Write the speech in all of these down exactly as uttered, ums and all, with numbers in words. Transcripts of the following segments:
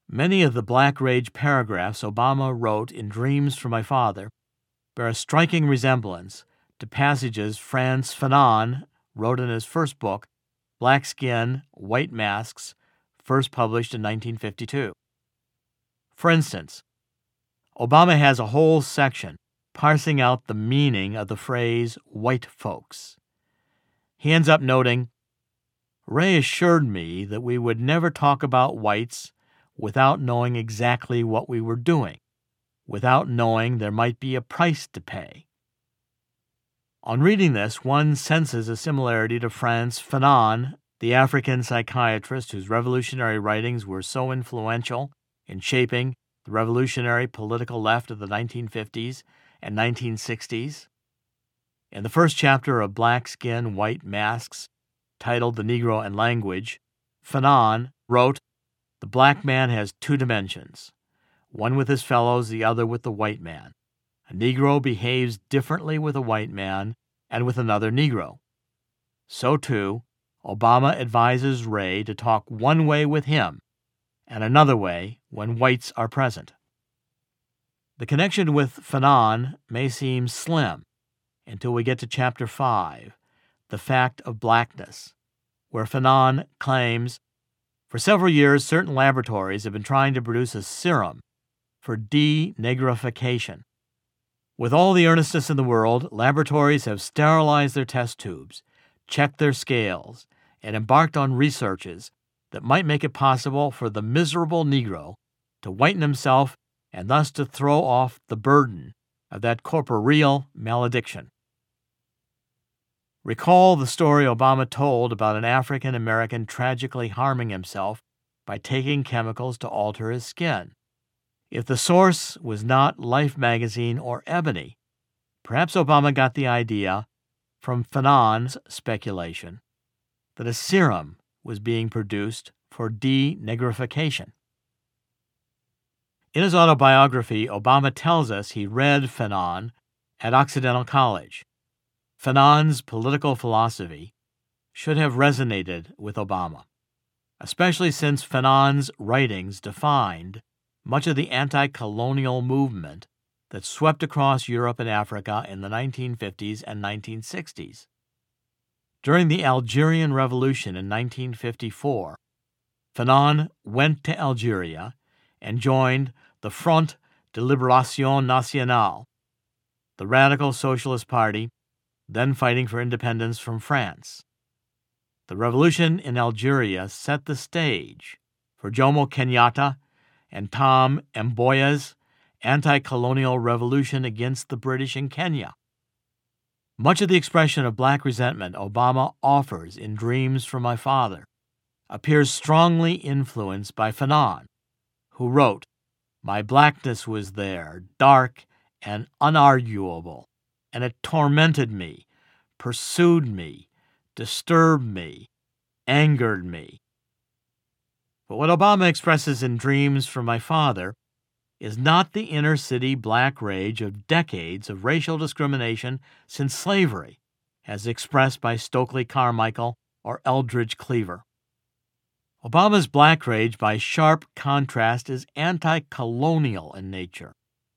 Many of the Black Rage paragraphs Obama wrote in Dreams from My Father bear a striking resemblance to passages Frantz Fanon wrote in his first book, Black Skin, White Masks, first published in nineteen fifty-two. For instance, Obama has a whole section parsing out the meaning of the phrase white folks. He ends up noting, Ray assured me that we would never talk about whites without knowing exactly what we were doing, without knowing there might be a price to pay. On reading this, one senses a similarity to Frantz Fanon, the African psychiatrist whose revolutionary writings were so influential in shaping the revolutionary political left of the nineteen fifties and nineteen sixties. In the first chapter of Black Skin, White Masks, titled The Negro and Language, Fanon wrote, "The black man has two dimensions, one with his fellows, the other with the white man. A Negro behaves differently with a white man and with another Negro. So, too, Obama advises Ray to talk one way with him and another way when whites are present." The connection with Fanon may seem slim until we get to Chapter five, The Fact of Blackness, where Fanon claims, for several years certain laboratories have been trying to produce a serum for denegrification. With all the earnestness in the world, laboratories have sterilized their test tubes, checked their scales, and embarked on researches that might make it possible for the miserable Negro to whiten himself and thus to throw off the burden of that corporeal malediction. Recall the story Obama told about an African American tragically harming himself by taking chemicals to alter his skin. If the source was not Life magazine or Ebony, perhaps Obama got the idea from Fanon's speculation that a serum was being produced for denegrification. In his autobiography, Obama tells us he read Fanon at Occidental College. Fanon's political philosophy should have resonated with Obama, especially since Fanon's writings defined much of the anti-colonial movement that swept across Europe and Africa in the nineteen fifties and nineteen sixties. During the Algerian Revolution in nineteen fifty-four, Fanon went to Algeria and joined the Front de Libération Nationale, the radical socialist party then fighting for independence from France. The revolution in Algeria set the stage for Jomo Kenyatta and Tom Mboya's anti-colonial revolution against the British in Kenya. Much of the expression of black resentment Obama offers in Dreams from My Father appears strongly influenced by Fanon, who wrote, "My blackness was there, dark and unarguable, and it tormented me, pursued me, disturbed me, angered me." But what Obama expresses in Dreams from My Father is not the inner-city black rage of decades of racial discrimination since slavery, as expressed by Stokely Carmichael or Eldridge Cleaver. Obama's black rage, by sharp contrast, is anti-colonial in nature.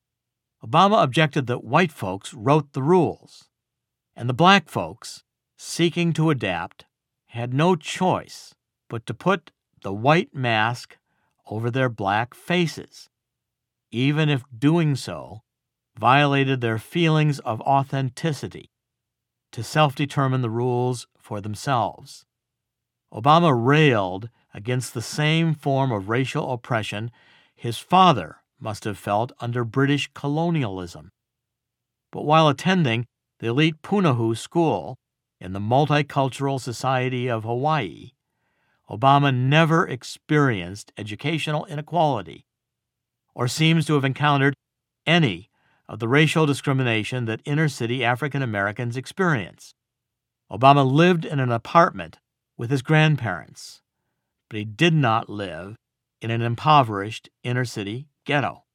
Obama objected that white folks wrote the rules, and the black folks, seeking to adapt, had no choice but to put the white mask over their black faces, even if doing so violated their feelings of authenticity, to self-determine the rules for themselves. Obama railed against the same form of racial oppression his father must have felt under British colonialism. But while attending the elite Punahou School in the multicultural society of Hawaii, Obama never experienced educational inequality or seems to have encountered any of the racial discrimination that inner-city African Americans experience. Obama lived in an apartment with his grandparents, but he did not live in an impoverished inner-city ghetto.